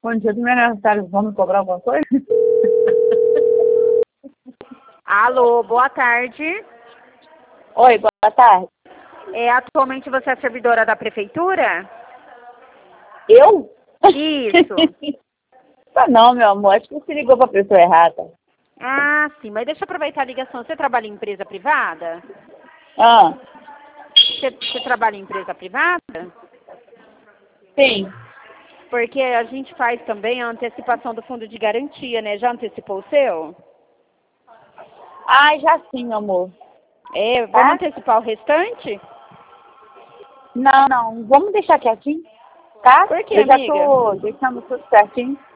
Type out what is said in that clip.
Bom dia do meu aniversário, vão me cobrar alguma coisa? Alô, boa tarde. Oi, boa tarde. Atualmente você é servidora da prefeitura? Eu? Isso. Não, meu amor, acho que você ligou pra pessoa errada. Ah, sim, mas deixa eu aproveitar a ligação. Você trabalha em empresa privada? Ah, Você trabalha em empresa privada? sim. Porque a gente faz também a antecipação do fundo de garantia, né? Já antecipou o seu? Ah, já sim, meu amor. Vamos Tá? antecipar o restante? Não, vamos deixar quietinho, tá? Por quê, Eu já amiga? tô deixando tudo certinho.